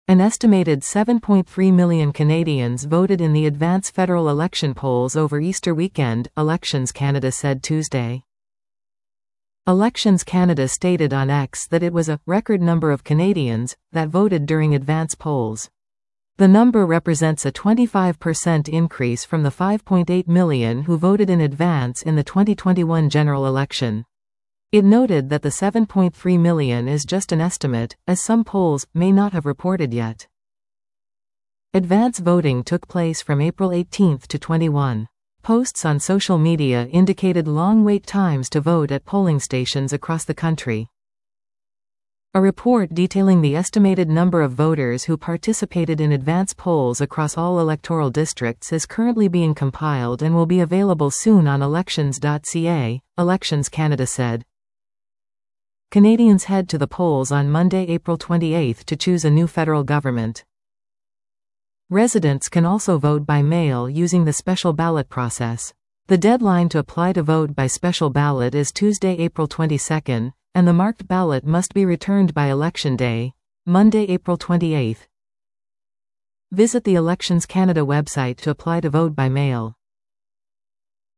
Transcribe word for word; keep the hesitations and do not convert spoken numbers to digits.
An estimated seven point three million Canadians voted in the advance federal election polls over Easter weekend, Elections Canada said Tuesday. Elections Canada stated on X that it was a record number of Canadians that voted during advance polls. The number represents a twenty-five percent increase from the five point eight million who voted in advance in the twenty twenty-one general election. It noted that the seven point three million is just an estimate, as some polls may not have reported yet. Advance voting took place from April eighteenth to twenty-first. Posts on social media indicated long wait times to vote at polling stations across the country. A report detailing the estimated number of voters who participated in advance polls across all electoral districts is currently being compiled and will be available soon on elections dot c a, Elections Canada said. Canadians head to the polls on Monday, April twenty-eighth to choose a new federal government. Residents can also vote by mail using the special ballot process. The deadline to apply to vote by special ballot is Tuesday, April twenty-second, and the marked ballot must be returned by Election Day, Monday, April twenty-eighth. Visit the Elections Canada website to apply to vote by mail.